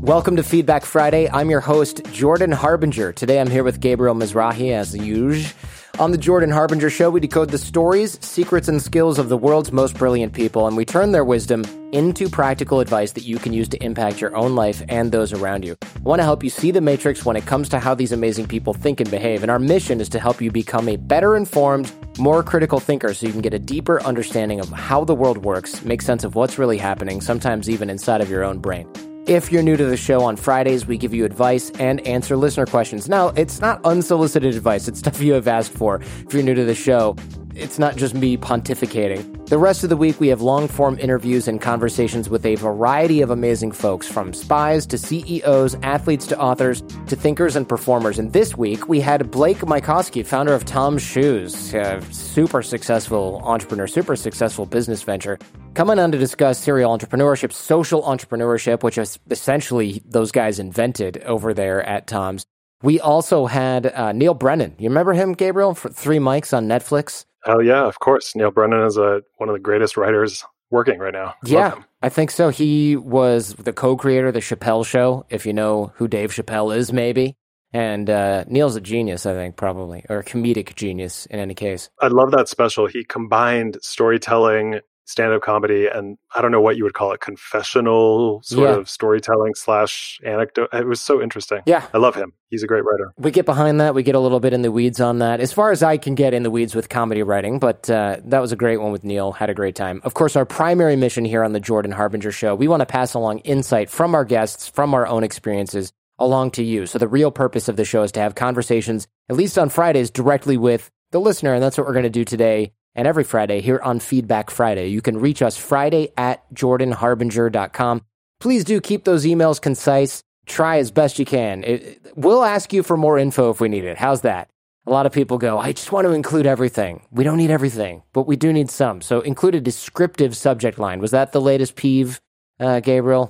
Welcome to Feedback Friday. I'm your host, Jordan Harbinger. Today I'm here with Gabriel Mizrahi, as usual. On the Jordan Harbinger Show, we decode the stories, secrets, and skills of the world's most brilliant people, and we turn their wisdom into practical advice that you can use to impact your own life and those around you. I want to help you see the matrix when it comes to how these amazing people think and behave, and our mission is to help you become a better informed, more critical thinker so you can get a deeper understanding of how the world works, make sense of what's really happening, sometimes even inside of your own brain. If you're new to the show, on Fridays, we give you advice and answer listener questions. Now, it's not unsolicited advice. It's stuff you have asked for. If you're new to the show, it's not just me pontificating. The rest of the week, we have long-form interviews and conversations with a variety of amazing folks, from spies to CEOs, athletes to authors, to thinkers and performers. And this week, we had Blake Mycoskie, founder of Tom's Shoes, a super successful entrepreneur, super successful business venture, coming on to discuss serial entrepreneurship, social entrepreneurship, which is essentially those guys invented over there at Tom's. We also had Neil Brennan. You remember him, Gabriel, for Three Mics on Netflix? Oh, yeah, of course. Neil Brennan is one of the greatest writers working right now. Yeah, I think so. He was the co-creator of The Chappelle Show, if you know who Dave Chappelle is, maybe. And Neil's a genius, I think, probably, or a comedic genius in any case. I love that special. He combined storytelling, stand-up comedy, and I don't know what you would call it, confessional sort of storytelling / anecdote. It was so interesting. Yeah. I love him. He's a great writer. We get behind that. We get a little bit in the weeds on that. As far as I can get in the weeds with comedy writing, but that was a great one with Neil. Had a great time. Of course, our primary mission here on the Jordan Harbinger Show, we want to pass along insight from our guests, from our own experiences, along to you. So the real purpose of the show is to have conversations, at least on Fridays, directly with the listener, and that's what we're going to do today and every Friday here on Feedback Friday. You can reach us Friday at jordanharbinger.com. Please do keep those emails concise. Try as best you can. We'll ask you for more info if we need it. How's that? A lot of people go, I just want to include everything. We don't need everything, but we do need some. So include a descriptive subject line. Was that the latest peeve, Gabriel?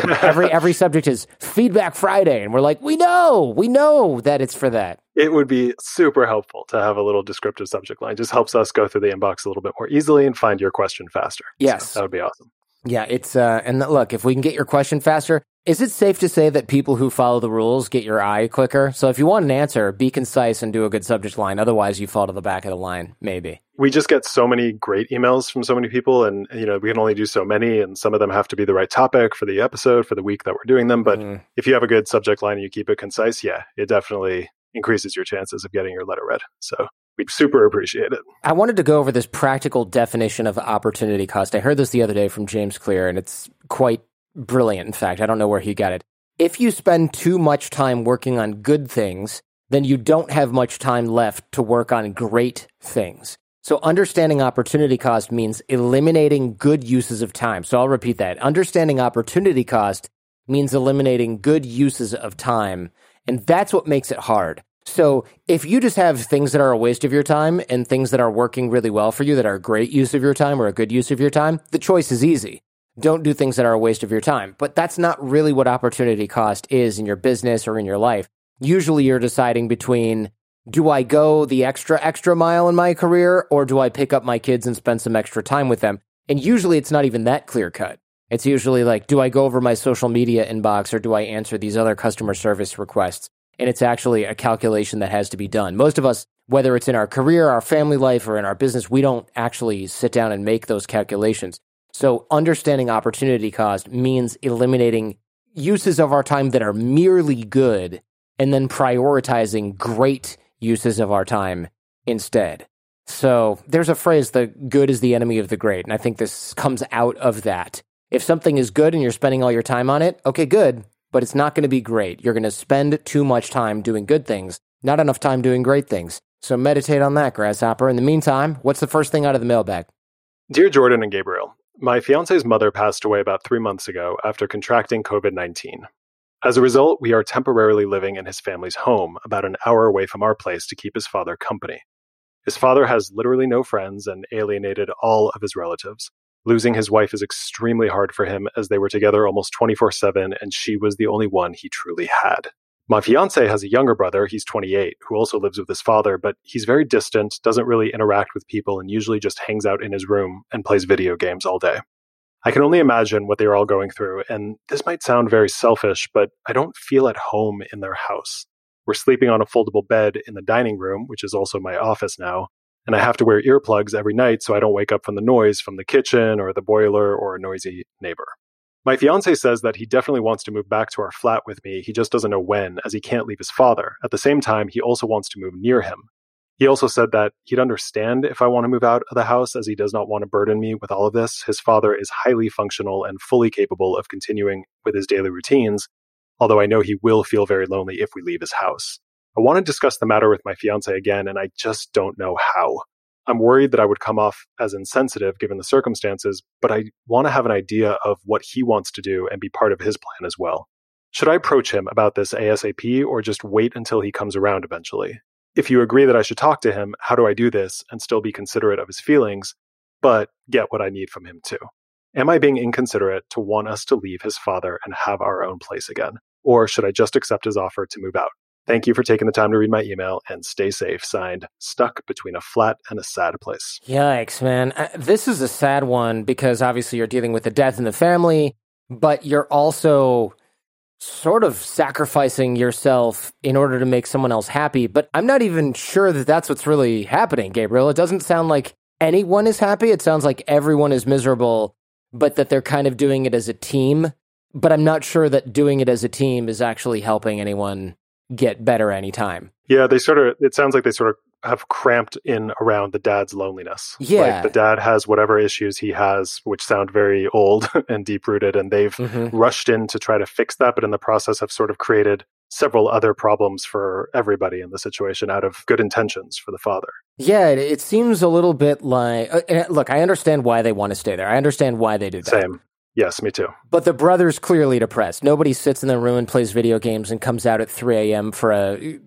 Every subject is Feedback Friday. And we're like, we know that it's for that. It would be super helpful to have a little descriptive subject line. It just helps us go through the inbox a little bit more easily and find your question faster. Yes. So that would be awesome. Yeah, it's, and look, if we can get your question faster, is it safe to say that people who follow the rules get your eye quicker? So if you want an answer, be concise and do a good subject line. Otherwise, you fall to the back of the line, maybe. We just get so many great emails from so many people, and we can only do so many, and some of them have to be the right topic for the episode, for the week that we're doing them. But if you have a good subject line and you keep it concise, yeah, it definitely increases your chances of getting your letter read. So we super appreciate it. I wanted to go over this practical definition of opportunity cost. I heard this the other day from James Clear, and it's quite brilliant. In fact, I don't know where he got it. If you spend too much time working on good things, then you don't have much time left to work on great things. So understanding opportunity cost means eliminating good uses of time. So I'll repeat that. Understanding opportunity cost means eliminating good uses of time. And that's what makes it hard. So if you just have things that are a waste of your time and things that are working really well for you that are a great use of your time or a good use of your time, the choice is easy. Don't do things that are a waste of your time. But that's not really what opportunity cost is in your business or in your life. Usually you're deciding between, do I go the extra mile in my career, or do I pick up my kids and spend some extra time with them? And usually it's not even that clear cut. It's usually like, do I go over my social media inbox, or do I answer these other customer service requests? And it's actually a calculation that has to be done. Most of us, whether it's in our career, our family life, or in our business, we don't actually sit down and make those calculations. So understanding opportunity cost means eliminating uses of our time that are merely good and then prioritizing great uses of our time instead. So there's a phrase, the good is the enemy of the great. And I think this comes out of that. If something is good and you're spending all your time on it, okay, good, but it's not going to be great. You're going to spend too much time doing good things, not enough time doing great things. So meditate on that, Grasshopper. In the meantime, what's the first thing out of the mailbag? Dear Jordan and Gabriel, my fiance's mother passed away about 3 months ago after contracting COVID-19. As a result, we are temporarily living in his family's home, about an hour away from our place, to keep his father company. His father has literally no friends and alienated all of his relatives. Losing his wife is extremely hard for him, as they were together almost 24/7, and she was the only one he truly had. My fiance has a younger brother, he's 28, who also lives with his father, but he's very distant, doesn't really interact with people, and usually just hangs out in his room and plays video games all day. I can only imagine what they were all going through, and this might sound very selfish, but I don't feel at home in their house. We're sleeping on a foldable bed in the dining room, which is also my office now, and I have to wear earplugs every night so I don't wake up from the noise from the kitchen or the boiler or a noisy neighbor. My fiance says that he definitely wants to move back to our flat with me, he just doesn't know when, as he can't leave his father. At the same time, he also wants to move near him. He also said that he'd understand if I want to move out of the house, as he does not want to burden me with all of this. His father is highly functional and fully capable of continuing with his daily routines, although I know he will feel very lonely if we leave his house. I want to discuss the matter with my fiance again, and I just don't know how. I'm worried that I would come off as insensitive given the circumstances, but I want to have an idea of what he wants to do and be part of his plan as well. Should I approach him about this ASAP or just wait until he comes around eventually? If you agree that I should talk to him, how do I do this and still be considerate of his feelings, but get what I need from him too? Am I being inconsiderate to want us to leave his father and have our own place again? Or should I just accept his offer to move out? Thank you for taking the time to read my email, and stay safe. Signed, Stuck Between a Flat and a Sad Place. Yikes, man. This is a sad one because obviously you're dealing with the death in the family, but you're also sort of sacrificing yourself in order to make someone else happy. But I'm not even sure that that's what's really happening, Gabriel. It doesn't sound like anyone is happy. It sounds like everyone is miserable, but that they're kind of doing it as a team. But I'm not sure that doing it as a team is actually helping anyone get better anytime. Yeah, it sounds like they sort of have cramped in around the dad's loneliness. Yeah. Like the dad has whatever issues he has, which sound very old and deep-rooted, and they've rushed in to try to fix that, but in the process have sort of created several other problems for everybody in the situation out of good intentions for the father. Yeah, it seems a little bit like... look, I understand why they want to stay there. I understand why they do that. Same. Yes, me too. But the brother's clearly depressed. Nobody sits in their room and plays video games and comes out at 3 a.m. for a,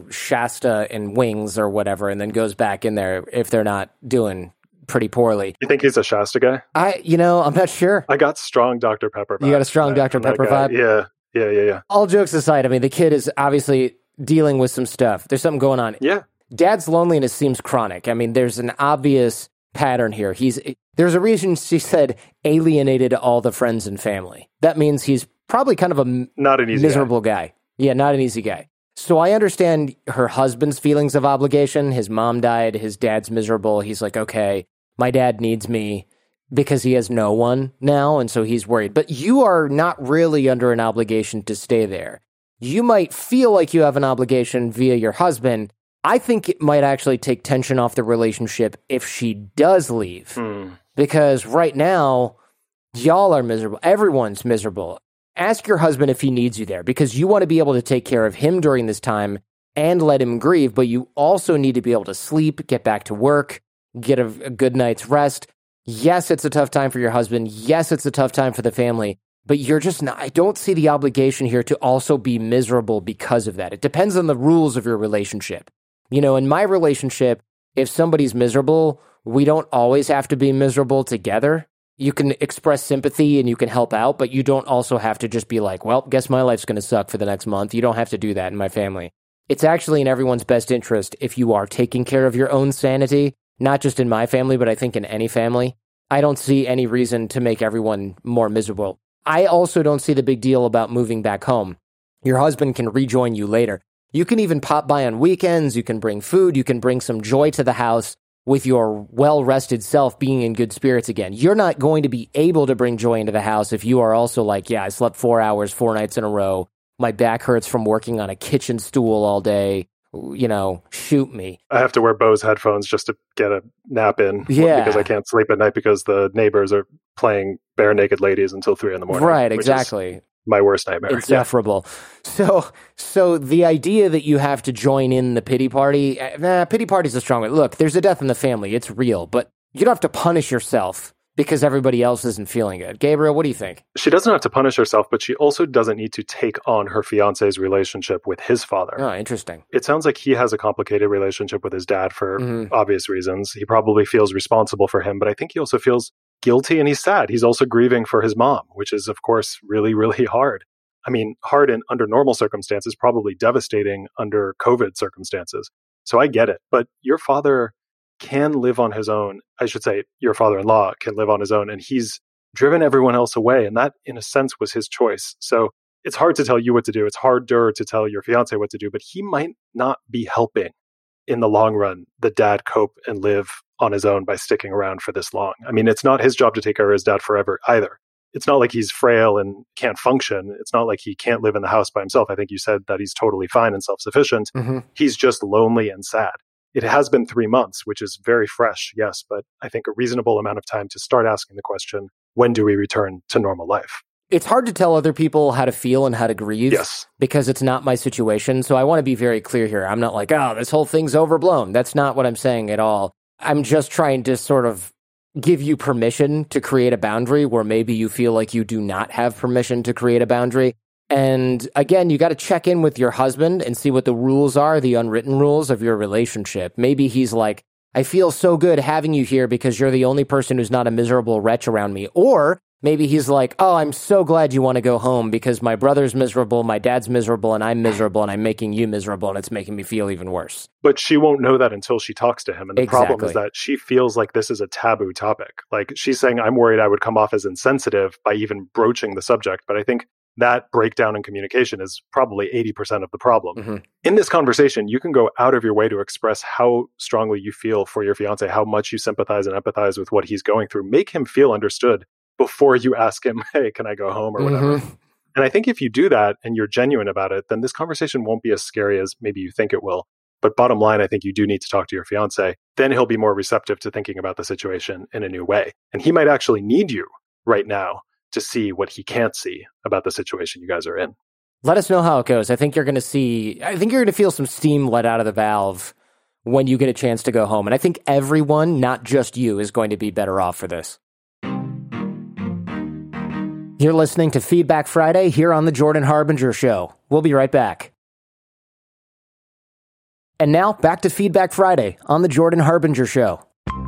Shasta and wings or whatever, and then goes back in there if they're not doing pretty poorly. You think he's a Shasta guy? I'm not sure. I got strong Dr. Pepper vibe. You got a strong Dr. Pepper vibe? Yeah. All jokes aside, I mean, the kid is obviously dealing with some stuff. There's something going on. Yeah. Dad's loneliness seems chronic. I mean, there's an obvious pattern here. There's a reason she said alienated all the friends and family. That means he's probably kind of not an easy miserable guy. Yeah, not an easy guy. So I understand her husband's feelings of obligation. His mom died. His dad's miserable. He's like, okay, my dad needs me because he has no one now, and so he's worried. But you are not really under an obligation to stay there. You might feel like you have an obligation via your husband. I think it might actually take tension off the relationship if she does leave. Because right now, y'all are miserable. Everyone's miserable. Ask your husband if he needs you there, because you want to be able to take care of him during this time and let him grieve, but you also need to be able to sleep, get back to work, get a good night's rest. Yes, it's a tough time for your husband. Yes, it's a tough time for the family, but you're just not, I don't see the obligation here to also be miserable because of that. It depends on the rules of your relationship. In my relationship, if somebody's miserable, we don't always have to be miserable together. You can express sympathy and you can help out, but you don't also have to just be like, well, guess my life's going to suck for the next month. You don't have to do that in my family. It's actually in everyone's best interest if you are taking care of your own sanity, not just in my family, but I think in any family. I don't see any reason to make everyone more miserable. I also don't see the big deal about moving back home. Your husband can rejoin you later. You can even pop by on weekends, you can bring food, you can bring some joy to the house with your well-rested self being in good spirits again. You're not going to be able to bring joy into the house if you are also like, yeah, I slept 4 hours, 4 nights in a row. My back hurts from working on a kitchen stool all day. Shoot me. I have to wear Bose headphones just to get a nap in. Yeah. Because I can't sleep at night because the neighbors are playing Bare Naked Ladies until 3 a.m. Right, exactly. My worst nightmare. Insufferable. Yeah. So the idea that you have to join in the pity party, pity party's a strong word. Look, there's a death in the family. It's real, but you don't have to punish yourself because everybody else isn't feeling it. Gabriel, what do you think? She doesn't have to punish herself, but she also doesn't need to take on her fiance's relationship with his father. Oh, interesting. It sounds like he has a complicated relationship with his dad for obvious reasons. He probably feels responsible for him, but I think he also feels guilty and he's sad. He's also grieving for his mom, which is, of course, really, really hard. I mean, hard under normal circumstances, probably devastating under COVID circumstances. So I get it. But your father can live on his own. I should say your father-in-law can live on his own. And he's driven everyone else away. And that, in a sense, was his choice. So it's hard to tell you what to do. It's harder to tell your fiance what to do, but he might not be helping in the long run the dad cope and live on his own by sticking around for this long. I mean, it's not his job to take care of his dad forever either. It's not like he's frail and can't function. It's not like he can't live in the house by himself. I think you said that he's totally fine and self-sufficient. He's just lonely and sad. It has been 3 months, which is very fresh, yes, but I think a reasonable amount of time to start asking the question, when do we return to normal life? It's hard to tell other people how to feel and how to grieve because it's not my situation. So I want to be very clear here. I'm not like, oh, this whole thing's overblown. That's not what I'm saying at all. I'm just trying to sort of give you permission to create a boundary where maybe you feel like you do not have permission to create a boundary. And again, you got to check in with your husband and see what the rules are, the unwritten rules of your relationship. Maybe he's like, I feel so good having you here because you're the only person who's not a miserable wretch around me. Or maybe he's like, oh, I'm so glad you want to go home because my brother's miserable, my dad's miserable, and I'm miserable, and I'm making you miserable, and it's making me feel even worse. But she won't know that until she talks to him. And the problem is that she feels like this is a taboo topic. Like she's saying, I'm worried I would come off as insensitive by even broaching the subject. But I think that breakdown in communication is probably 80% of the problem. In this conversation, you can go out of your way to express how strongly you feel for your fiance, how much you sympathize and empathize with what he's going through. Make him feel understood before you ask him, hey, can I go home or whatever? And I think if you do that and you're genuine about it, then this conversation won't be as scary as maybe you think it will. But bottom line, I think you do need to talk to your fiance. Then he'll be more receptive to thinking about the situation in a new way. And he might actually need you right now to see what he can't see about the situation you guys are in. Let us know how it goes. I think you're going to feel some steam let out of the valve when you get a chance to go home. And I think everyone, not just you, is going to be better off for this. You're listening to Feedback Friday here on The Jordan Harbinger Show. We'll be right back. And now, back to Feedback Friday on The Jordan Harbinger Show.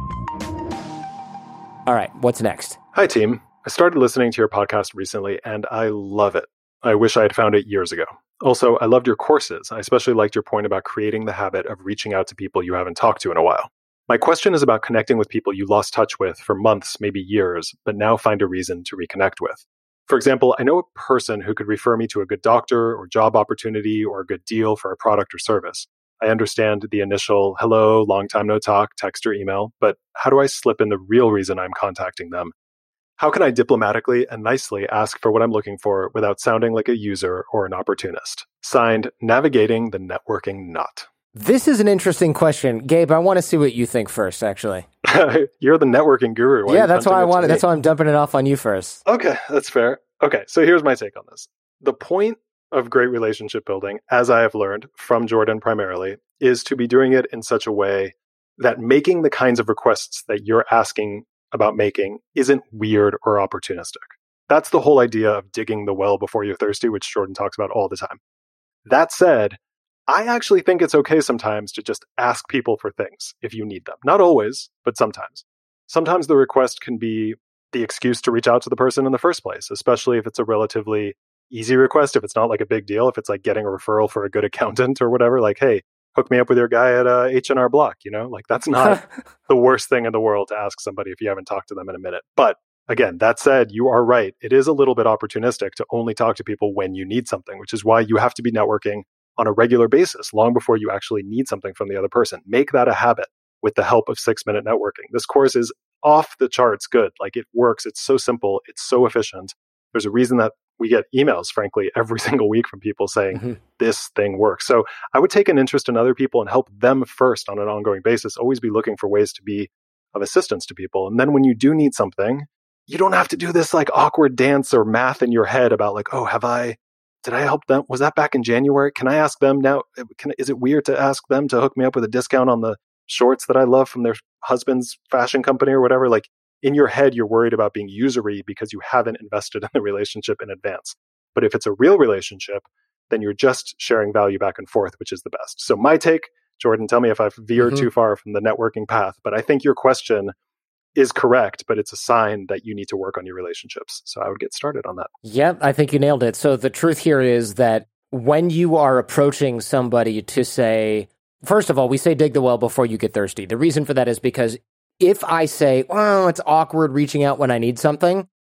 All right, what's next? Hi, team. I started listening to your podcast recently, and I love it. I wish I had found it years ago. Also, I loved your courses. I especially liked your point about creating the habit of reaching out to people you haven't talked to in a while. My question is about connecting with people you lost touch with for months, maybe years, but now find a reason to reconnect with. For example, I know a person who could refer me to a good doctor or job opportunity or a good deal for a product or service. I understand the initial, hello, long time no talk, text or email, but how do I slip in the real reason I'm contacting them? How can I diplomatically and nicely ask for what I'm looking for without sounding like a user or an opportunist? Signed, Navigating the Networking Knot. This is an interesting question. Gabe, I want to see what you think first, actually. You're the networking guru. Yeah, that's why I want it. That's why I'm dumping it off on you first. Okay, that's fair. Okay, so here's my take on this. The point of great relationship building, as I have learned from Jordan primarily, is to be doing it in such a way that making the kinds of requests that you're asking about making isn't weird or opportunistic. That's the whole idea of digging the well before you're thirsty, which Jordan talks about all the time. That said, I actually think it's okay sometimes to just ask people for things if you need them. Not always, but sometimes. Sometimes the request can be the excuse to reach out to the person in the first place, especially if it's a relatively easy request, if it's not like a big deal, if it's like getting a referral for a good accountant or whatever, like, hey, hook me up with your guy at H&R Block, like that's not the worst thing in the world to ask somebody if you haven't talked to them in a minute. But again, that said, you are right. It is a little bit opportunistic to only talk to people when you need something, which is why you have to be networking on a regular basis, long before you actually need something from the other person. Make that a habit with the help of 6-minute networking. This course is off the charts good. Like it works. It's so simple. It's so efficient. There's a reason that we get emails, frankly, every single week from people saying this thing works. So I would take an interest in other people and help them first on an ongoing basis. Always be looking for ways to be of assistance to people. And then when you do need something, you don't have to do this like awkward dance or math in your head about like, oh, did I help them? Was that back in January? Can I ask them now? Is it weird to ask them to hook me up with a discount on the shorts that I love from their husband's fashion company or whatever? Like in your head, you're worried about being usury because you haven't invested in the relationship in advance. But if it's a real relationship, then you're just sharing value back and forth, which is the best. So my take, Jordan, tell me if I've veered too far from the networking path, but I think your question is correct, but it's a sign that you need to work on your relationships. So I would get started on that. Yeah, I think you nailed it. So the truth here is that when you are approaching somebody to say, first of all, we say dig the well before you get thirsty. The reason for that is because if I say, well, it's awkward reaching out when I need something,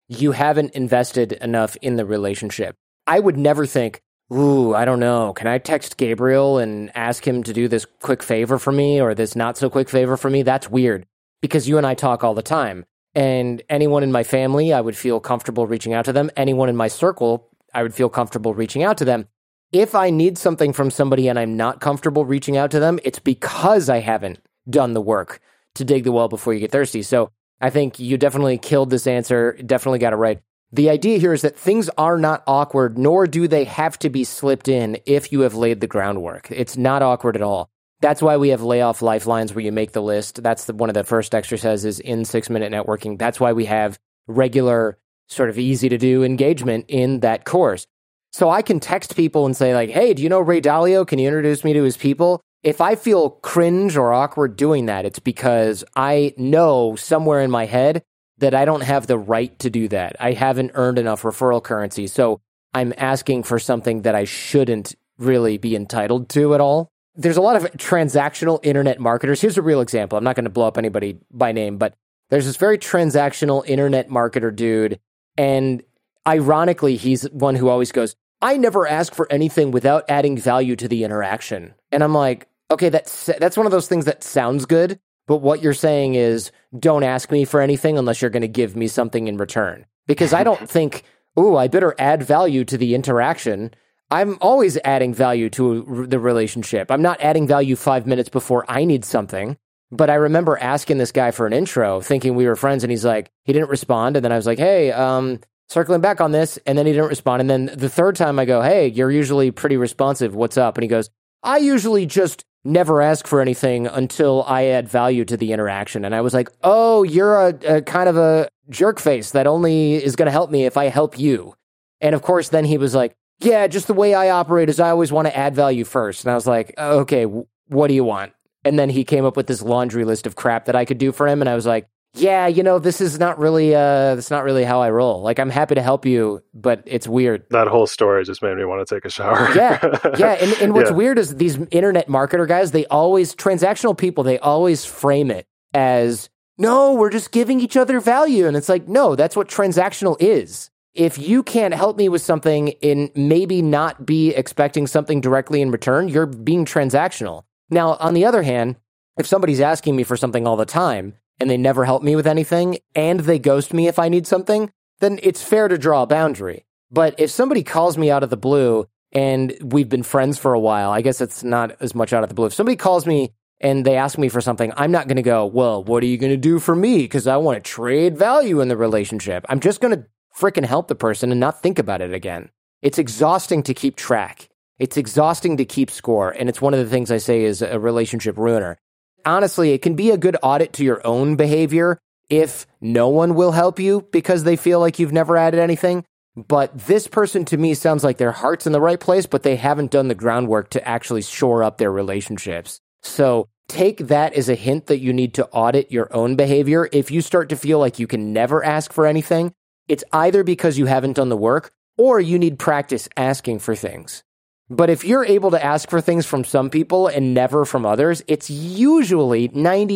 you haven't invested enough in the relationship. I would never think, ooh, I don't know, can I text Gabriel and ask him to do this quick favor for me or this not so quick favor for me? That's weird, because you and I talk all the time. And anyone in my family, I would feel comfortable reaching out to them. Anyone in my circle, I would feel comfortable reaching out to them. If I need something from somebody and I'm not comfortable reaching out to them, it's because I haven't done the work to dig the well before you get thirsty. So I think you definitely killed this answer, definitely got it right. The idea here is that things are not awkward, nor do they have to be slipped in if you have laid the groundwork. It's not awkward at all. That's why we have layoff lifelines where you make the list. That's one of the first exercises in 6-Minute Networking. That's why we have regular, sort of easy to do engagement in that course. So I can text people and say like, hey, do you know Ray Dalio? Can you introduce me to his people? If I feel cringe or awkward doing that, it's because I know somewhere in my head that I don't have the right to do that. I haven't earned enough referral currency. So I'm asking for something that I shouldn't really be entitled to at all. There's a lot of transactional internet marketers. Here's a real example. I'm not going to blow up anybody by name, but there's this very transactional internet marketer dude. And ironically, he's one who always goes, I never ask for anything without adding value to the interaction. And I'm like, okay, that's one of those things that sounds good, but what you're saying is don't ask me for anything unless you're going to give me something in return. Because I don't think, ooh, I better add value to the interaction. I'm always adding value to the relationship. I'm not adding value 5 minutes before I need something. But I remember asking this guy for an intro, thinking we were friends, and he's like, he didn't respond. And then I was like, hey, circling back on this. And then he didn't respond. And then the third time I go, hey, you're usually pretty responsive. What's up? And he goes, I usually just never ask for anything until I add value to the interaction. And I was like, oh, you're a kind of a jerk face that only is going to help me if I help you. And of course, then he was like, yeah, just the way I operate is I always want to add value first. And I was like, okay, what do you want? And then he came up with this laundry list of crap that I could do for him. And I was like, yeah, this is not really, that's not really how I roll. Like, I'm happy to help you, but it's weird. That whole story just made me want to take a shower. Yeah. And what's weird is these internet marketer guys, transactional people, they always frame it as, no, we're just giving each other value. And it's like, no, that's what transactional is. If you can't help me with something and maybe not be expecting something directly in return, you're being transactional. Now, on the other hand, if somebody's asking me for something all the time and they never help me with anything and they ghost me if I need something, then it's fair to draw a boundary. But if somebody calls me out of the blue and we've been friends for a while, I guess it's not as much out of the blue. If somebody calls me and they ask me for something, I'm not going to go, well, what are you going to do for me? Because I want to trade value in the relationship. I'm just going to freaking help the person and not think about it again. It's exhausting to keep track. It's exhausting to keep score. And it's one of the things I say is a relationship ruiner. Honestly, it can be a good audit to your own behavior if no one will help you because they feel like you've never added anything. But this person to me sounds like their heart's in the right place, but they haven't done the groundwork to actually shore up their relationships. So take that as a hint that you need to audit your own behavior. If you start to feel like you can never ask for anything, it's either because you haven't done the work or you need practice asking for things. But if you're able to ask for things from some people and never from others, it's usually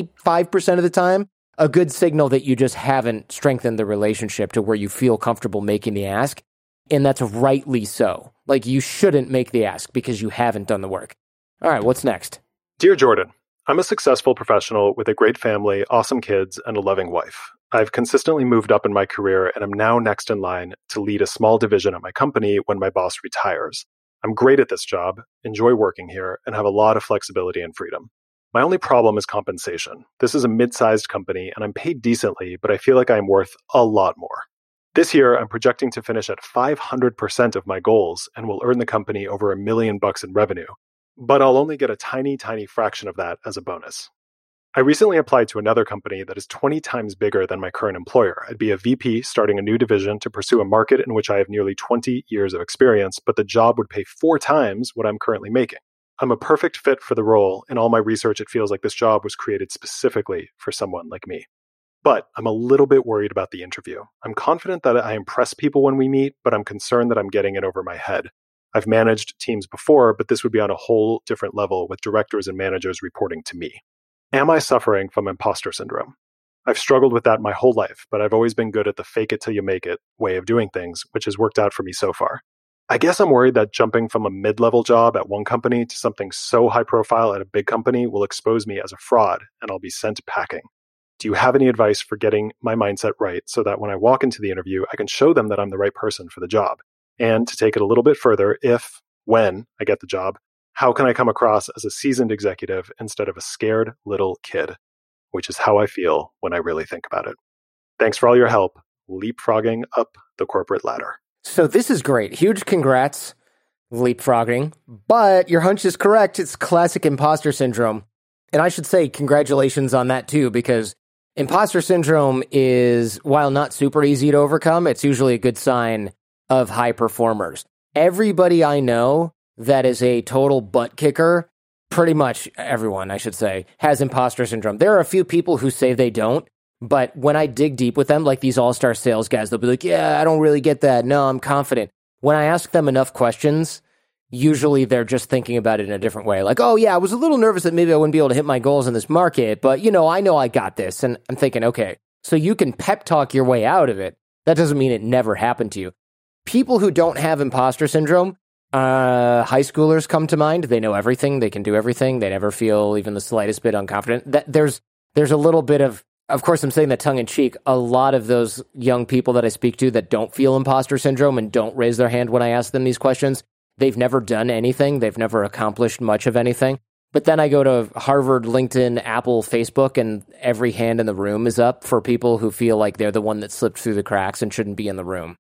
95% of the time a good signal that you just haven't strengthened the relationship to where you feel comfortable making the ask. And that's rightly so. Like, you shouldn't make the ask because you haven't done the work. All right, what's next? Dear Jordan, I'm a successful professional with a great family, awesome kids, and a loving wife. I've consistently moved up in my career and I'm now next in line to lead a small division at my company when my boss retires. I'm great at this job, enjoy working here, and have a lot of flexibility and freedom. My only problem is compensation. This is a mid-sized company and I'm paid decently, but I feel like I'm worth a lot more. This year, I'm projecting to finish at 500% of my goals and will earn the company over $1 million in revenue, but I'll only get a tiny fraction of that as a bonus. I recently applied to another company that is 20 times bigger than my current employer. I'd be a VP starting a new division to pursue a market in which I have nearly 20 years of experience, but the job would pay 4 times what I'm currently making. I'm a perfect fit for the role. In all my research, it feels like this job was created specifically for someone like me. But I'm a little bit worried about the interview. I'm confident that I impress people when we meet, but I'm concerned that I'm getting it over my head. I've managed teams before, but this would be on a whole different level with directors and managers reporting to me. Am I suffering from imposter syndrome? I've struggled with that my whole life, but I've always been good at the fake it till you make it way of doing things, which has worked out for me so far. I guess I'm worried that jumping from a mid-level job at one company to something so high profile at a big company will expose me as a fraud and I'll be sent packing. Do you have any advice for getting my mindset right so that when I walk into the interview, I can show them that I'm the right person for the job? And to take it a little bit further, when I get the job, how can I come across as a seasoned executive instead of a scared little kid? Which is how I feel when I really think about it. Thanks for all your help leapfrogging up the corporate ladder. So this is great. Huge congrats, leapfrogging. But your hunch is correct. It's classic imposter syndrome. And I should say congratulations on that too, because imposter syndrome is, while not super easy to overcome, it's usually a good sign of high performers. Everybody I know that is a total butt kicker, pretty much everyone, I should say, has imposter syndrome. There are a few people who say they don't, but when I dig deep with them, like these all-star sales guys, they'll be like, yeah, I don't really get that. No, I'm confident. When I ask them enough questions, usually they're just thinking about it in a different way. Like, oh yeah, I was a little nervous that maybe I wouldn't be able to hit my goals in this market, but I know I got this. And I'm thinking, okay, so you can pep talk your way out of it. That doesn't mean it never happened to you. People who don't have imposter syndrome, high schoolers come to mind. They know everything. They can do everything. They never feel even the slightest bit unconfident. There's a little bit of course, I'm saying that tongue in cheek. A lot of those young people that I speak to that don't feel imposter syndrome and don't raise their hand when I ask them these questions, they've never done anything. They've never accomplished much of anything. But then I go to Harvard, LinkedIn, Apple, Facebook, and every hand in the room is up for people who feel like they're the one that slipped through the cracks and shouldn't be in the room.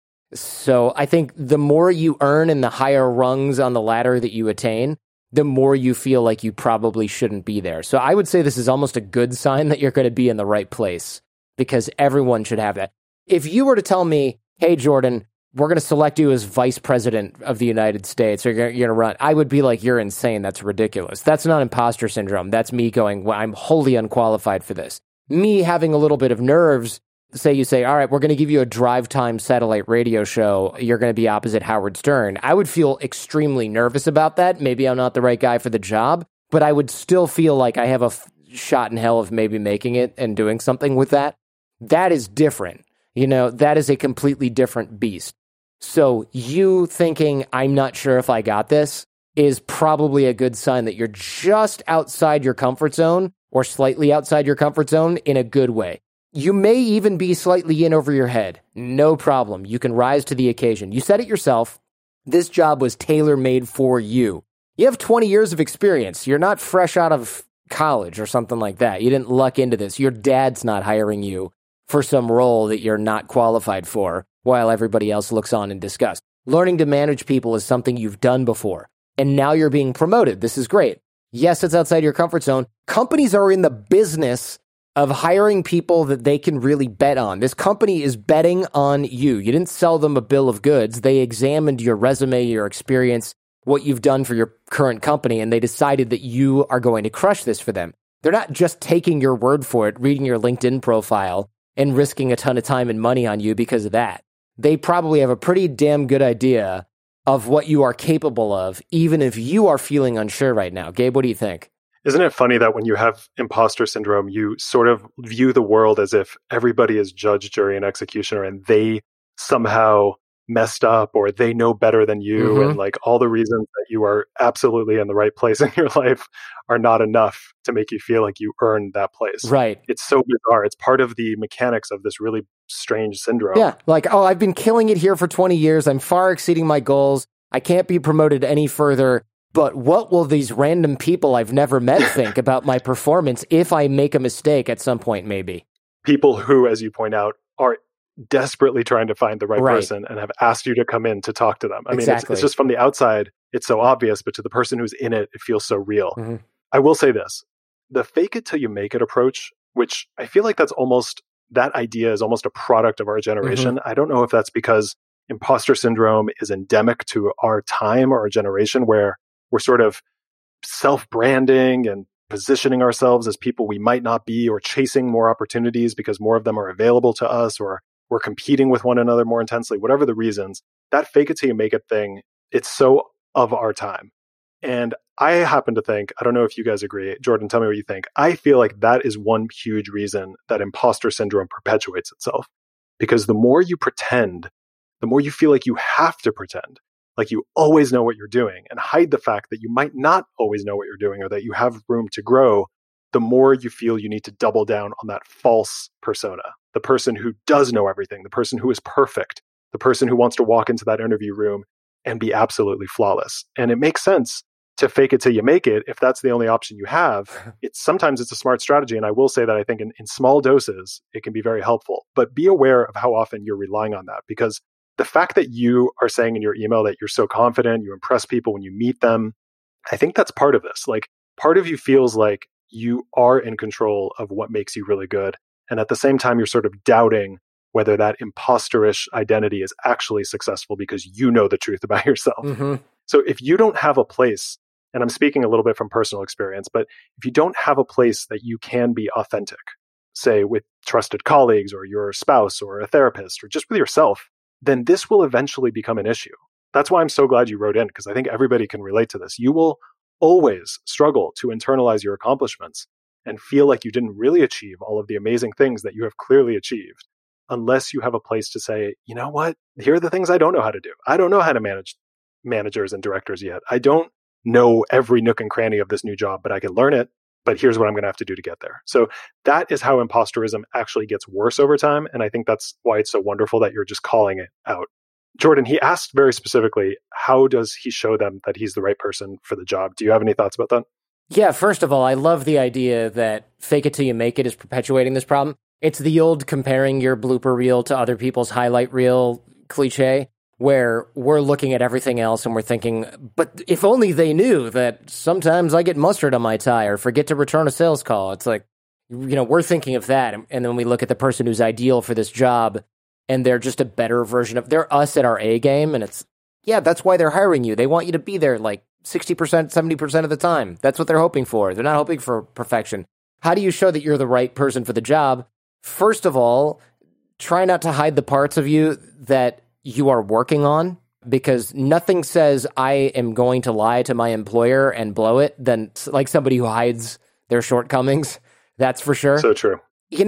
So I think the more you earn and the higher rungs on the ladder that you attain, the more you feel like you probably shouldn't be there. So I would say this is almost a good sign that you're going to be in the right place, because everyone should have that. If you were to tell me, hey, Jordan, we're going to select you as vice president of the United States, or you're going to run, I would be like, you're insane. That's ridiculous. That's not imposter syndrome. That's me going, well, I'm wholly unqualified for this. Me having a little bit of nerves. Say you say, all right, we're going to give you a drive time satellite radio show. You're going to be opposite Howard Stern. I would feel extremely nervous about that. Maybe I'm not the right guy for the job, but I would still feel like I have a shot in hell of maybe making it and doing something with that. That is different. That is a completely different beast. So you thinking, I'm not sure if I got this, is probably a good sign that you're just outside your comfort zone or slightly outside your comfort zone in a good way. You may even be slightly in over your head. No problem. You can rise to the occasion. You said it yourself. This job was tailor-made for you. You have 20 years of experience. You're not fresh out of college or something like that. You didn't luck into this. Your dad's not hiring you for some role that you're not qualified for while everybody else looks on in disgust. Learning to manage people is something you've done before, and now you're being promoted. This is great. Yes, it's outside your comfort zone. Companies are in the business of hiring people that they can really bet on. This company is betting on you. You didn't sell them a bill of goods. They examined your resume, your experience, what you've done for your current company, and they decided that you are going to crush this for them. They're not just taking your word for it, reading your LinkedIn profile, and risking a ton of time and money on you because of that. They probably have a pretty damn good idea of what you are capable of, even if you are feeling unsure right now. Gabe, what do you think? Isn't it funny that when you have imposter syndrome, you sort of view the world as if everybody is judge, jury, and executioner, and they somehow messed up or they know better than you, and like all the reasons that you are absolutely in the right place in your life are not enough to make you feel like you earned that place. Right. It's so bizarre. It's part of the mechanics of this really strange syndrome. Yeah. Like, oh, I've been killing it here for 20 years. I'm far exceeding my goals. I can't be promoted any further. But what will these random people I've never met think about my performance if I make a mistake at some point, maybe? People who, as you point out, are desperately trying to find the right person and have asked you to come in to talk to them. I mean, it's just from the outside, it's so obvious, but to the person who's in it, it feels so real. Mm-hmm. I will say this, the fake it till you make it approach, which I feel like that idea is almost a product of our generation. Mm-hmm. I don't know if that's because imposter syndrome is endemic to our time or our generation, where we're sort of self-branding and positioning ourselves as people we might not be, or chasing more opportunities because more of them are available to us, or we're competing with one another more intensely, whatever the reasons. That fake it till you make it thing, it's so of our time. And I happen to think, I don't know if you guys agree, Jordan, tell me what you think. I feel like that is one huge reason that imposter syndrome perpetuates itself. Because the more you pretend, the more you feel like you have to pretend, like you always know what you're doing, and hide the fact that you might not always know what you're doing or that you have room to grow, the more you feel you need to double down on that false persona, the person who does know everything, the person who is perfect, the person who wants to walk into that interview room and be absolutely flawless. And it makes sense to fake it till you make it if that's the only option you have. Sometimes it's a smart strategy. And I will say that I think in small doses, it can be very helpful. But be aware of how often you're relying on that, because the fact that you are saying in your email that you're so confident, you impress people when you meet them, I think that's part of this. Like, part of you feels like you are in control of what makes you really good. And at the same time, you're sort of doubting whether that imposterish identity is actually successful because you know the truth about yourself. Mm-hmm. So if you don't have a place, and I'm speaking a little bit from personal experience, but if you don't have a place that you can be authentic, say with trusted colleagues or your spouse or a therapist or just with yourself, then this will eventually become an issue. That's why I'm so glad you wrote in, because I think everybody can relate to this. You will always struggle to internalize your accomplishments and feel like you didn't really achieve all of the amazing things that you have clearly achieved, unless you have a place to say, you know what, here are the things I don't know how to do. I don't know how to manage managers and directors yet. I don't know every nook and cranny of this new job, but I can learn it. But here's what I'm going to have to do to get there. So that is how imposterism actually gets worse over time. And I think that's why it's so wonderful that you're just calling it out. Jordan, he asked very specifically, how does he show them that he's the right person for the job? Do you have any thoughts about that? Yeah, first of all, I love the idea that fake it till you make it is perpetuating this problem. It's the old comparing your blooper reel to other people's highlight reel cliche, where we're looking at everything else and we're thinking, but if only they knew that sometimes I get mustard on my tie or forget to return a sales call. It's like, we're thinking of that. And then we look at the person who's ideal for this job and they're just a better version of, they're us at our A game. And it's, yeah, that's why they're hiring you. They want you to be there like 60%, 70% of the time. That's what they're hoping for. They're not hoping for perfection. How do you show that you're the right person for the job? First of all, try not to hide the parts of you that you are working on, because nothing says I am going to lie to my employer and blow it than like somebody who hides their shortcomings. That's for sure. So true.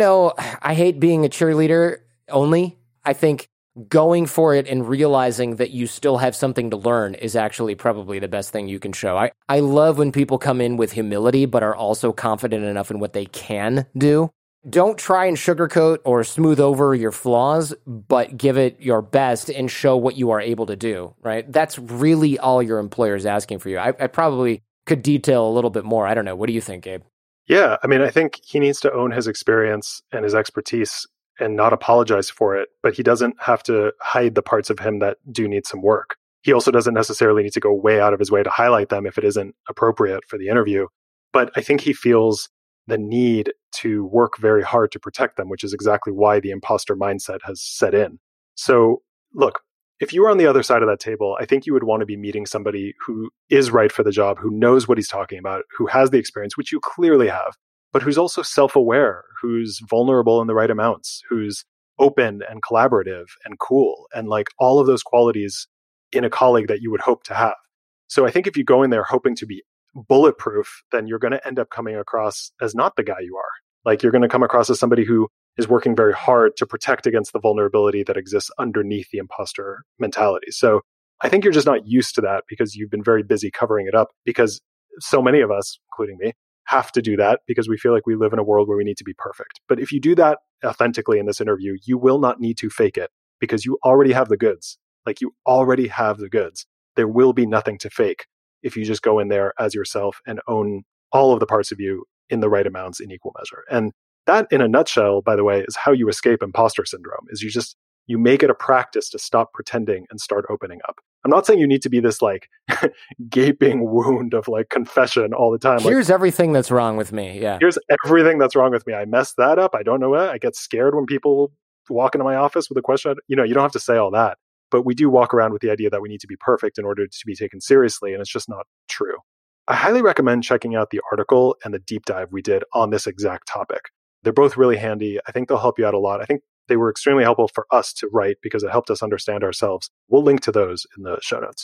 I hate being a cheerleader only. I think going for it and realizing that you still have something to learn is actually probably the best thing you can show. I love when people come in with humility, but are also confident enough in what they can do. Don't try and sugarcoat or smooth over your flaws, but give it your best and show what you are able to do, right? That's really all your employer is asking for you. I probably could detail a little bit more. I don't know. What do you think, Gabe? Yeah, I mean, I think he needs to own his experience and his expertise and not apologize for it, but he doesn't have to hide the parts of him that do need some work. He also doesn't necessarily need to go way out of his way to highlight them if it isn't appropriate for the interview. But I think he feels the need to work very hard to protect them, which is exactly why the imposter mindset has set in. So look, if you were on the other side of that table, I think you would want to be meeting somebody who is right for the job, who knows what he's talking about, who has the experience, which you clearly have, but who's also self-aware, who's vulnerable in the right amounts, who's open and collaborative and cool, and like all of those qualities in a colleague that you would hope to have. So I think if you go in there hoping to be bulletproof, then you're going to end up coming across as not the guy you are. Like, you're going to come across as somebody who is working very hard to protect against the vulnerability that exists underneath the imposter mentality. So I think you're just not used to that because you've been very busy covering it up, because so many of us, including me, have to do that because we feel like we live in a world where we need to be perfect. But if you do that authentically in this interview, you will not need to fake it because you already have the goods. Like, you already have the goods. There will be nothing to fake if you just go in there as yourself and own all of the parts of you in the right amounts in equal measure. And that, in a nutshell, by the way, is how you escape imposter syndrome, is you make it a practice to stop pretending and start opening up. I'm not saying you need to be this like gaping wound of like confession all the time. Here's everything that's wrong with me. Yeah. Here's everything that's wrong with me. I messed that up. I don't know what. I get scared when people walk into my office with a question. You don't have to say all that. But we do walk around with the idea that we need to be perfect in order to be taken seriously, and it's just not true. I highly recommend checking out the article and the deep dive we did on this exact topic. They're both really handy. I think they'll help you out a lot. I think they were extremely helpful for us to write because it helped us understand ourselves. We'll link to those in the show notes.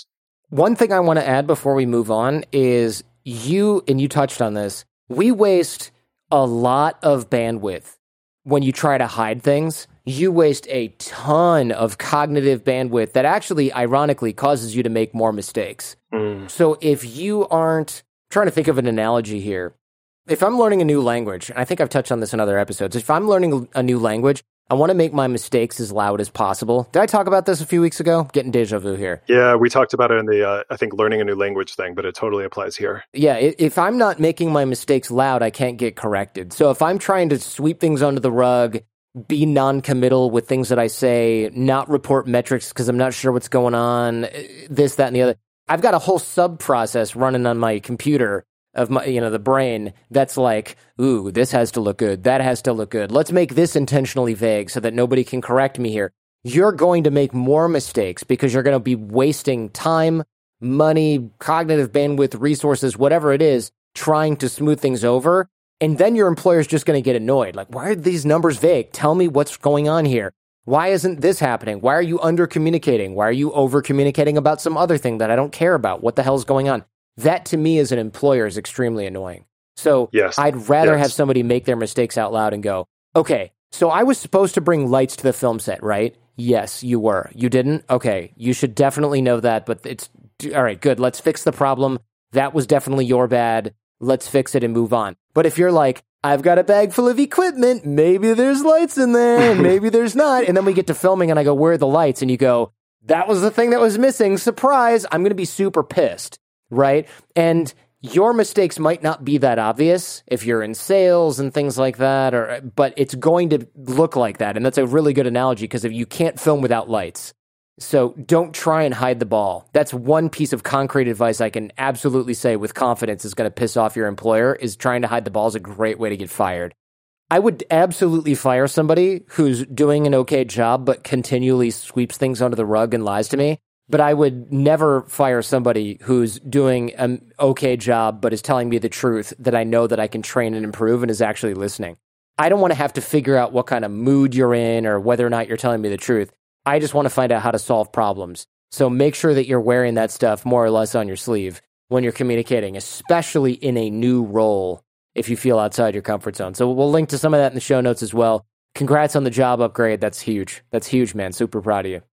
One thing I want to add before we move on is you touched on this, we waste a lot of bandwidth when you try to hide things. You waste a ton of cognitive bandwidth that actually, ironically, causes you to make more mistakes. So if you aren't, I'm trying to think of an analogy here. If I'm learning a new language, and I think I've touched on this in other episodes, if I'm learning a new language, I want to make my mistakes as loud as possible. Did I talk about this a few weeks ago? Getting deja vu here. Yeah, we talked about it in the, I think, learning a new language thing, but it totally applies here. Yeah, if I'm not making my mistakes loud, I can't get corrected. So if I'm trying to sweep things under the rug, be non-committal with things that I say, not report metrics because I'm not sure what's going on, this, that, and the other, I've got a whole sub-process running on my computer of my, the brain that's like, ooh, this has to look good, that has to look good. Let's make this intentionally vague so that nobody can correct me here. You're going to make more mistakes because you're going to be wasting time, money, cognitive bandwidth, resources, whatever it is, trying to smooth things over. And then your employer's just going to get annoyed. Like, why are these numbers vague? Tell me what's going on here. Why isn't this happening? Why are you under-communicating? Why are you over-communicating about some other thing that I don't care about? What the hell's going on? That, to me, as an employer, is extremely annoying. So I'd rather have somebody make their mistakes out loud and go, okay, so I was supposed to bring lights to the film set, right? Yes, you were. You didn't? Okay, you should definitely know that, but it's, all right, good, let's fix the problem. That was definitely your bad. Let's fix it and move on. But if you're like, I've got a bag full of equipment, maybe there's lights in there, and maybe there's not, and then we get to filming and I go, where are the lights? And you go, that was the thing that was missing, surprise, I'm going to be super pissed. Right? And your mistakes might not be that obvious if you're in sales and things like that, but it's going to look like that. And that's a really good analogy because if you can't film without lights. So don't try and hide the ball. That's one piece of concrete advice I can absolutely say with confidence is going to piss off your employer, is trying to hide the ball is a great way to get fired. I would absolutely fire somebody who's doing an okay job but continually sweeps things under the rug and lies to me. But I would never fire somebody who's doing an okay job but is telling me the truth that I know that I can train and improve and is actually listening. I don't want to have to figure out what kind of mood you're in or whether or not you're telling me the truth. I just want to find out how to solve problems. So make sure that you're wearing that stuff more or less on your sleeve when you're communicating, especially in a new role if you feel outside your comfort zone. So we'll link to some of that in the show notes as well. Congrats on the job upgrade. That's huge. That's huge, man. Super proud of you.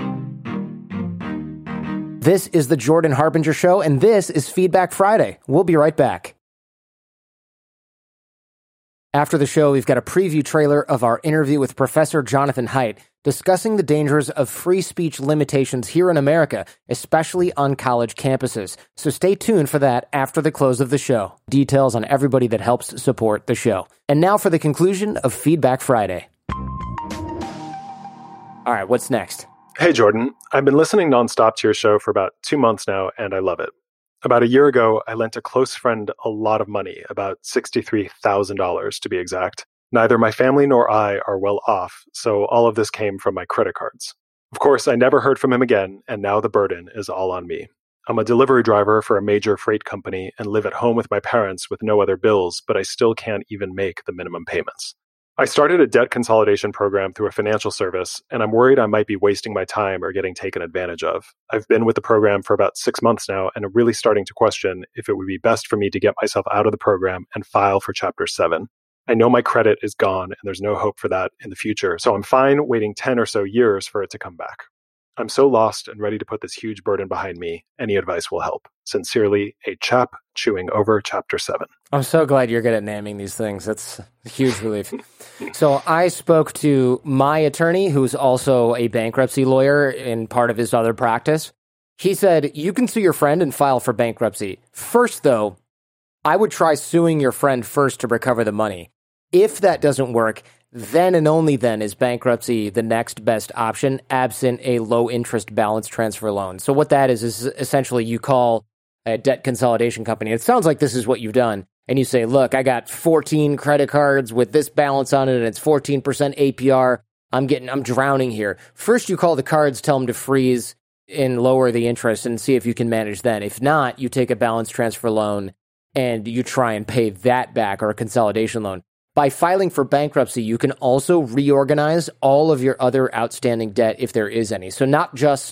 This is the Jordan Harbinger Show, and this is Feedback Friday. We'll be right back. After the show, we've got a preview trailer of our interview with Professor Jonathan Haidt discussing the dangers of free speech limitations here in America, especially on college campuses. So stay tuned for that after the close of the show. Details on everybody that helps support the show. And now for the conclusion of Feedback Friday. All right, what's next? Hey, Jordan. I've been listening nonstop to your show for about 2 months now, and I love it. About a year ago, I lent a close friend a lot of money, about $63,000 to be exact. Neither my family nor I are well off, so all of this came from my credit cards. Of course, I never heard from him again, and now the burden is all on me. I'm a delivery driver for a major freight company and live at home with my parents with no other bills, but I still can't even make the minimum payments. I started a debt consolidation program through a financial service, and I'm worried I might be wasting my time or getting taken advantage of. I've been with the program for about 6 months now, and I'm really starting to question if it would be best for me to get myself out of the program and file for Chapter 7. I know my credit is gone, and there's no hope for that in the future, so I'm fine waiting 10 or so years for it to come back. I'm so lost and ready to put this huge burden behind me. Any advice will help. Sincerely, a chap chewing over Chapter 7. I'm so glad you're good at naming these things. That's a huge relief. So I spoke to my attorney, who's also a bankruptcy lawyer in part of his other practice. He said, you can sue your friend and file for bankruptcy. First, though, I would try suing your friend first to recover the money. If that doesn't work, then and only then is bankruptcy the next best option, absent a low-interest balance transfer loan. So what that is essentially you call a debt consolidation company. It sounds like this is what you've done. And you say, look, I got 14 credit cards with this balance on it, and it's 14% APR. I'm drowning here. First, you call the cards, tell them to freeze and lower the interest and see if you can manage then. If not, you take a balance transfer loan and you try and pay that back, or a consolidation loan. By filing for bankruptcy, you can also reorganize all of your other outstanding debt if there is any. So not just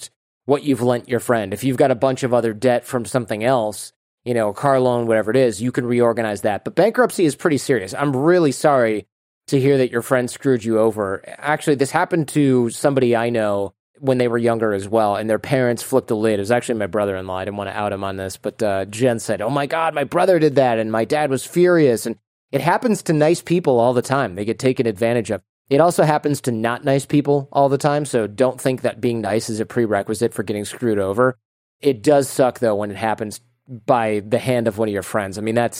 what you've lent your friend. If you've got a bunch of other debt from something else, a car loan, whatever it is, you can reorganize that. But bankruptcy is pretty serious. I'm really sorry to hear that your friend screwed you over. Actually, this happened to somebody I know when they were younger as well, and their parents flipped the lid. It was actually my brother-in-law. I didn't want to out him on this, but Jen said, oh my God, my brother did that, and my dad was furious. And it happens to nice people all the time. They get taken advantage of. It also happens to not nice people all the time, so don't think that being nice is a prerequisite for getting screwed over. It does suck, though, when it happens by the hand of one of your friends. I mean, that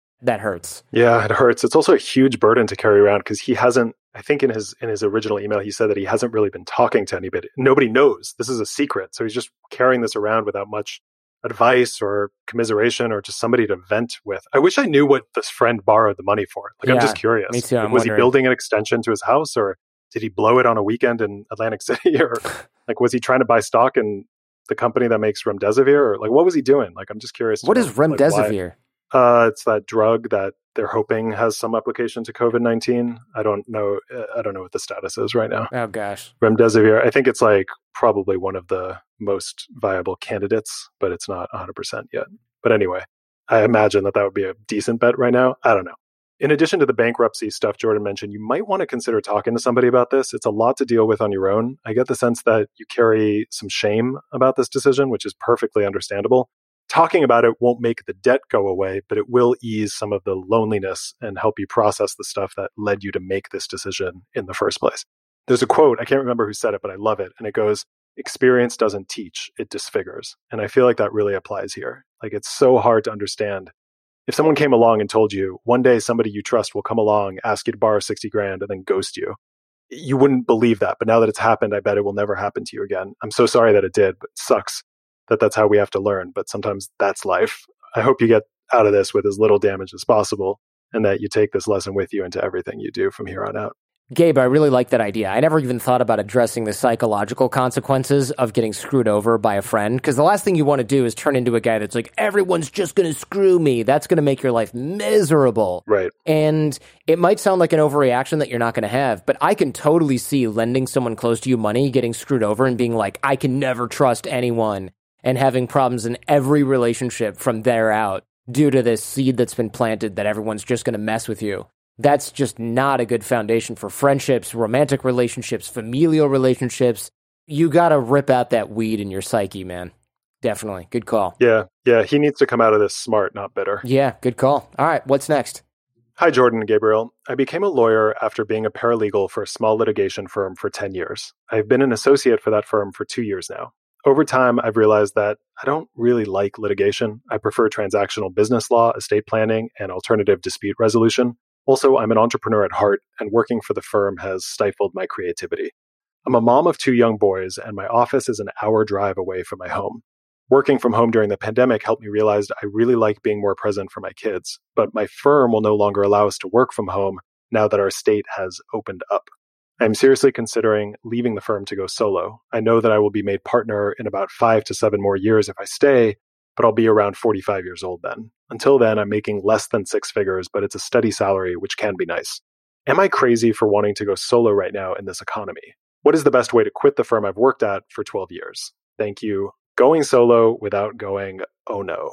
hurts. Yeah, it hurts. It's also a huge burden to carry around because he hasn't, I think in his original email, he said that he hasn't really been talking to anybody. Nobody knows. This is a secret. So he's just carrying this around without much advice or commiseration or just somebody to vent with. I wish I knew what this friend borrowed the money for. Like, I'm just curious. Me too. Was he building an extension to his house, or did he blow it on a weekend in Atlantic City? Or like, was he trying to buy stock in the company that makes remdesivir? Or like, what was he doing? Like, I'm just curious. What is remdesivir? It's that drug that they're hoping has some application to COVID-19. I don't know what the status is right now. Oh, gosh. Remdesivir, I think it's like probably one of the most viable candidates, but it's not 100% yet. But anyway, I imagine that would be a decent bet right now. I don't know. In addition to the bankruptcy stuff Jordan mentioned, you might want to consider talking to somebody about this. It's a lot to deal with on your own. I get the sense that you carry some shame about this decision, which is perfectly understandable. Talking about it won't make the debt go away, but it will ease some of the loneliness and help you process the stuff that led you to make this decision in the first place. There's a quote, I can't remember who said it, but I love it. And it goes, experience doesn't teach, it disfigures. And I feel like that really applies here. Like, it's so hard to understand. If someone came along and told you, one day somebody you trust will come along, ask you to borrow 60 grand and then ghost you, you wouldn't believe that. But now that it's happened, I bet it will never happen to you again. I'm so sorry that it did, but it sucks that that's how we have to learn. But sometimes that's life. I hope you get out of this with as little damage as possible, and that you take this lesson with you into everything you do from here on out. Gabe, I really like that idea. I never even thought about addressing the psychological consequences of getting screwed over by a friend, because the last thing you want to do is turn into a guy that's like, everyone's just going to screw me. That's going to make your life miserable. Right. And it might sound like an overreaction that you're not going to have, but I can totally see lending someone close to you money, getting screwed over and being like, I can never trust anyone, and having problems in every relationship from there out due to this seed that's been planted that everyone's just going to mess with you. That's just not a good foundation for friendships, romantic relationships, familial relationships. You got to rip out that weed in your psyche, man. Definitely. Good call. Yeah. He needs to come out of this smart, not bitter. Yeah, good call. All right, what's next? Hi, Jordan and Gabriel. I became a lawyer after being a paralegal for a small litigation firm for 10 years. I've been an associate for that firm for 2 years now. Over time, I've realized that I don't really like litigation. I prefer transactional business law, estate planning, and alternative dispute resolution. Also, I'm an entrepreneur at heart, and working for the firm has stifled my creativity. I'm a mom of 2 young boys, and my office is an hour drive away from my home. Working from home during the pandemic helped me realize I really like being more present for my kids, but my firm will no longer allow us to work from home now that our state has opened up. I'm seriously considering leaving the firm to go solo. I know that I will be made partner in about 5 to 7 more years if I stay, but I'll be around 45 years old then. Until then, I'm making less than 6 figures, but it's a steady salary, which can be nice. Am I crazy for wanting to go solo right now in this economy? What is the best way to quit the firm I've worked at for 12 years? Thank you. Going solo without going, oh no.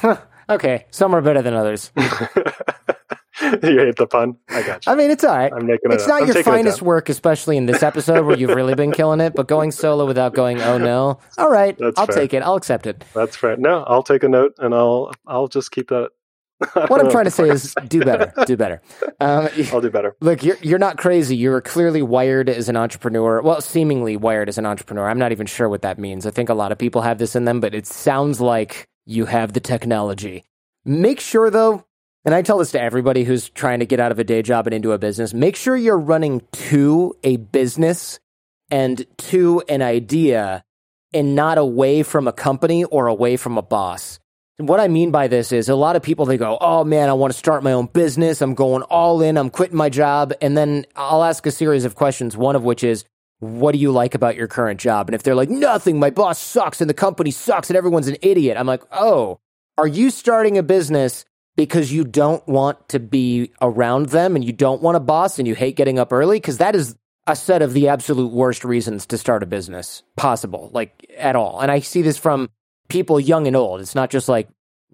Okay, some are better than others. You hate the pun? I got you. I mean, it's all right. It's not your finest work, especially in this episode where you've really been killing it, but going solo without going, oh no. All right, I'll take it. I'll accept it. That's fair. No, I'll take a note and I'll just keep that. What I'm trying to say is do better. Do better. I'll do better. Look, you're not crazy. You're clearly wired as an entrepreneur. Well, seemingly wired as an entrepreneur. I'm not even sure what that means. I think a lot of people have this in them, but it sounds like you have the technology. Make sure, though, and I tell this to everybody who's trying to get out of a day job and into a business, make sure you're running to a business and to an idea and not away from a company or away from a boss. What I mean by this is a lot of people, they go, oh man, I want to start my own business. I'm going all in. I'm quitting my job. And then I'll ask a series of questions, one of which is, what do you like about your current job? And if they're like, nothing, my boss sucks and the company sucks and everyone's an idiot. I'm like, oh, are you starting a business because you don't want to be around them and you don't want a boss and you hate getting up early? Because that is a set of the absolute worst reasons to start a business possible, like at all. And I see this from people young and old. It's not just like,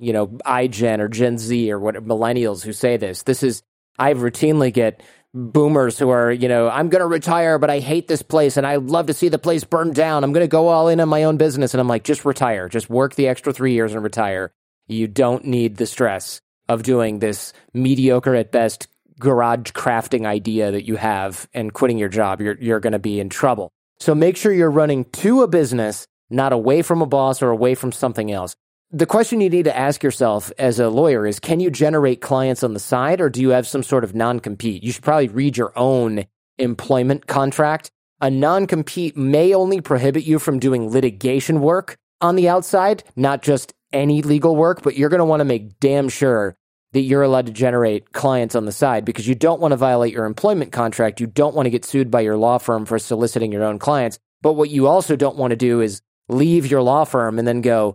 iGen or Gen Z or what millennials who say this. I routinely get boomers who are, I'm going to retire, but I hate this place and I'd love to see the place burned down. I'm going to go all in on my own business. And I'm like, just retire. Just work the extra 3 years and retire. You don't need the stress of doing this mediocre at best garage crafting idea that you have and quitting your job. You're going to be in trouble. So make sure you're running to a business, not away from a boss or away from something else. The question you need to ask yourself as a lawyer is, can you generate clients on the side, or do you have some sort of non-compete? You should probably read your own employment contract. A non-compete may only prohibit you from doing litigation work on the outside, not just any legal work, but you're going to want to make damn sure that you're allowed to generate clients on the side, because you don't want to violate your employment contract. You don't want to get sued by your law firm for soliciting your own clients. But what you also don't want to do is leave your law firm and then go,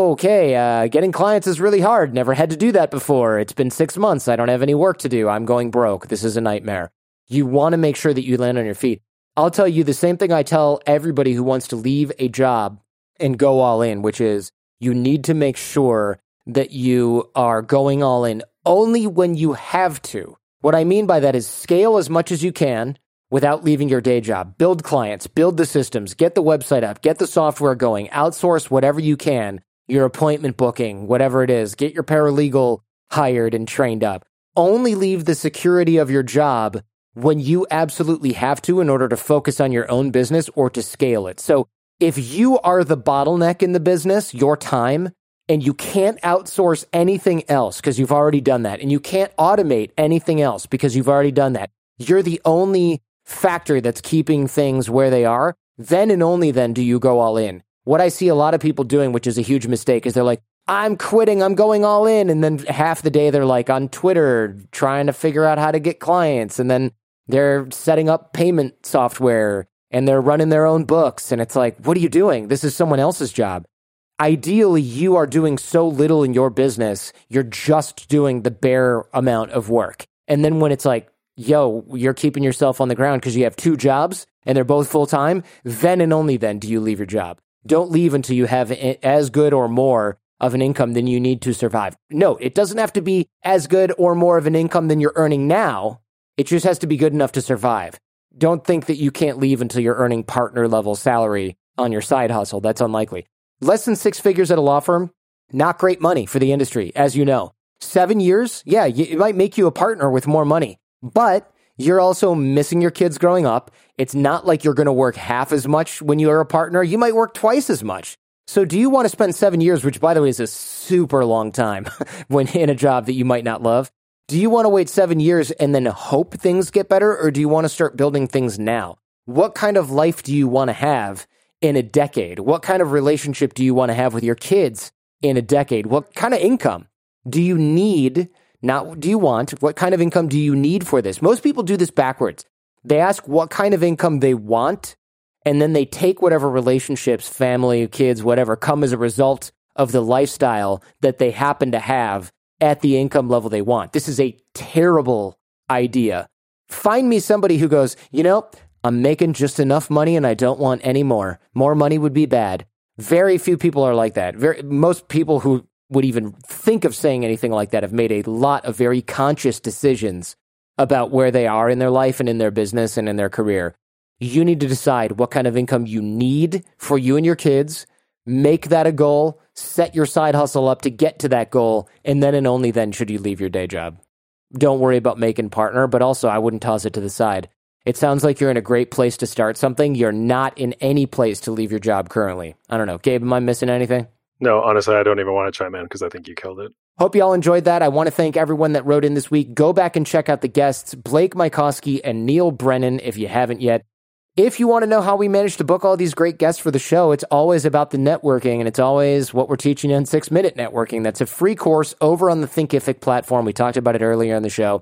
okay, getting clients is really hard. Never had to do that before. It's been 6 months. I don't have any work to do. I'm going broke. This is a nightmare. You want to make sure that you land on your feet. I'll tell you the same thing I tell everybody who wants to leave a job and go all in, which is you need to make sure that you are going all in only when you have to. What I mean by that is scale as much as you can without leaving your day job. Build clients, build the systems, get the website up, get the software going, outsource whatever you can, your appointment booking, whatever it is, get your paralegal hired and trained up. Only leave the security of your job when you absolutely have to in order to focus on your own business or to scale it. So if you are the bottleneck in the business, your time, and you can't outsource anything else because you've already done that, and you can't automate anything else because you've already done that, you're the only factor that's keeping things where they are, then and only then do you go all in. What I see a lot of people doing, which is a huge mistake, is they're like, I'm quitting, I'm going all in. And then half the day they're like on Twitter trying to figure out how to get clients. And then they're setting up payment software and they're running their own books. And it's like, what are you doing? This is someone else's job. Ideally, you are doing so little in your business, you're just doing the bare amount of work. And then when it's like, yo, you're keeping yourself on the ground because you have 2 jobs and they're both full-time, then and only then do you leave your job. Don't leave until you have as good or more of an income than you need to survive. No, it doesn't have to be as good or more of an income than you're earning now. It just has to be good enough to survive. Don't think that you can't leave until you're earning partner level salary on your side hustle. That's unlikely. Less than 6 figures at a law firm, not great money for the industry, as you know. 7 years, yeah, it might make you a partner with more money, but you're also missing your kids growing up. It's not like you're going to work half as much when you're a partner. You might work twice as much. So do you want to spend 7 years, which by the way is a super long time when in a job that you might not love? Do you want to wait 7 years and then hope things get better? Or do you want to start building things now? What kind of life do you want to have in a decade? What kind of relationship do you want to have with your kids in a decade? What kind of income do you need? Not do you want? What kind of income do you need for this? Most people do this backwards. They ask what kind of income they want, and then they take whatever relationships, family, kids, whatever, come as a result of the lifestyle that they happen to have at the income level they want. This is a terrible idea. Find me somebody who goes, I'm making just enough money and I don't want any more. More money would be bad. Very few people are like that. Most people who would even think of saying anything like that have made a lot of very conscious decisions about where they are in their life and in their business and in their career. You need to decide what kind of income you need for you and your kids, make that a goal, set your side hustle up to get to that goal, and then and only then should you leave your day job. Don't worry about making partner, but also I wouldn't toss it to the side. It sounds like you're in a great place to start something. You're not in any place to leave your job currently. I don't know. Gabe, am I missing anything? No, honestly, I don't even want to chime in because I think you killed it. Hope you all enjoyed that. I want to thank everyone that wrote in this week. Go back and check out the guests, Blake Mycoskie and Neil Brennan, if you haven't yet. If you want to know how we managed to book all these great guests for the show, it's always about the networking, and it's always what we're teaching on 6-Minute Networking. That's a free course over on the Thinkific platform. We talked about it earlier in the show.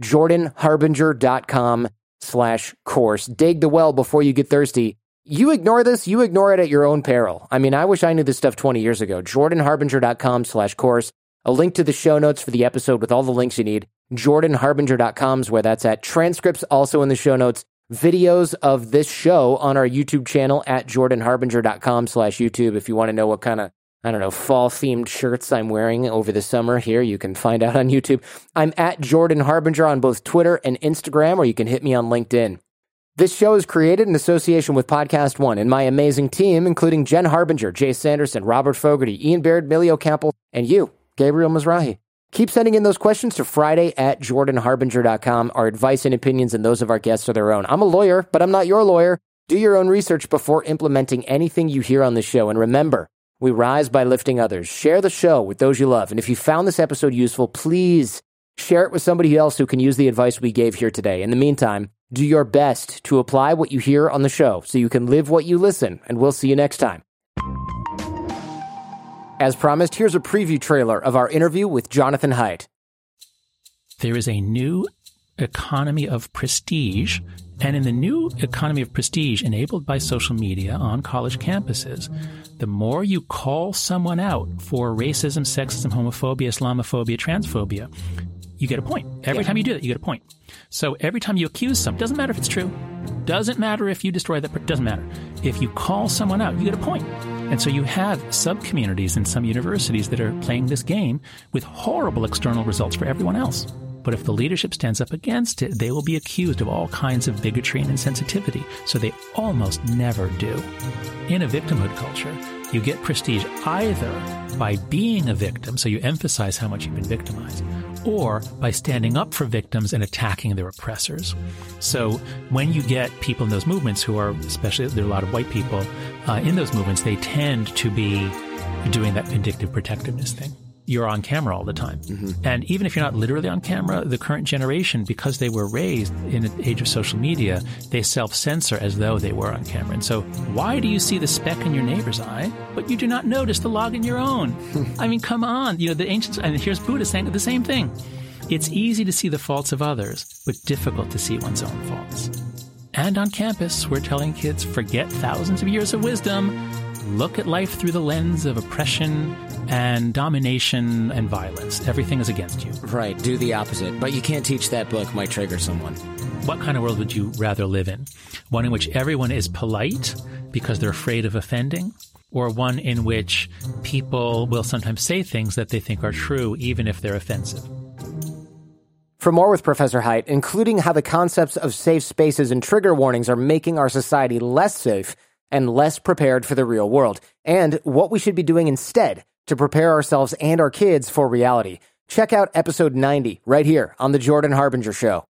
JordanHarbinger.com/course. Dig the well before you get thirsty. You ignore this, you ignore it at your own peril. I mean, I wish I knew this stuff 20 years ago. JordanHarbinger.com/course. A link to the show notes for the episode with all the links you need. JordanHarbinger.com is where that's at. Transcripts also in the show notes. videos of this show on our YouTube channel at jordanharbinger.com/YouTube. If you want to know what kind of, fall-themed shirts I'm wearing over the summer here, you can find out on YouTube. I'm at Jordan Harbinger on both Twitter and Instagram, or you can hit me on LinkedIn. This show is created in association with Podcast One and my amazing team, including Jen Harbinger, Jay Sanderson, Robert Fogarty, Ian Baird, Milio Campbell, and you, Gabriel Mizrahi. Keep sending in those questions to Friday@jordanharbinger.com. Our advice and opinions and those of our guests are their own. I'm a lawyer, but I'm not your lawyer. Do your own research before implementing anything you hear on the show. And remember, we rise by lifting others. Share the show with those you love. And if you found this episode useful, please share it with somebody else who can use the advice we gave here today. In the meantime, do your best to apply what you hear on the show so you can live what you listen. And we'll see you next time. As promised, here's a preview trailer of our interview with Jonathan Haidt. There is a new economy of prestige, and in the new economy of prestige enabled by social media on college campuses, the more you call someone out for racism, sexism, homophobia, Islamophobia, transphobia, you get a point. Every time you do that, you get a point. So every time you accuse someone, doesn't matter if it's true, doesn't matter if you destroy that, doesn't matter. If you call someone out, you get a point. And so you have sub-communities in some universities that are playing this game with horrible external results for everyone else. But if the leadership stands up against it, they will be accused of all kinds of bigotry and insensitivity. So they almost never do. In a victimhood culture, you get prestige either by being a victim, so you emphasize how much you've been victimized, or by standing up for victims and attacking their oppressors. So when you get people in those movements who are, especially there are a lot of white people in those movements, they tend to be doing that vindictive protectiveness thing. You're on camera all the time. Mm-hmm. And even if you're not literally on camera, the current generation, because they were raised in an age of social media, they self-censor as though they were on camera. And so why do you see the speck in your neighbor's eye, but you do not notice the log in your own? I mean, come on. The ancients, and here's Buddha saying the same thing. It's easy to see the faults of others, but difficult to see one's own faults. And on campus, we're telling kids, forget thousands of years of wisdom. Look at life through the lens of oppression and domination and violence. Everything is against you. Right, do the opposite. But you can't teach that book, might trigger someone. What kind of world would you rather live in? One in which everyone is polite because they're afraid of offending? Or one in which people will sometimes say things that they think are true, even if they're offensive? For more with Professor Haidt, including how the concepts of safe spaces and trigger warnings are making our society less safe and less prepared for the real world, and what we should be doing instead to prepare ourselves and our kids for reality. Check out episode 90 right here on The Jordan Harbinger Show.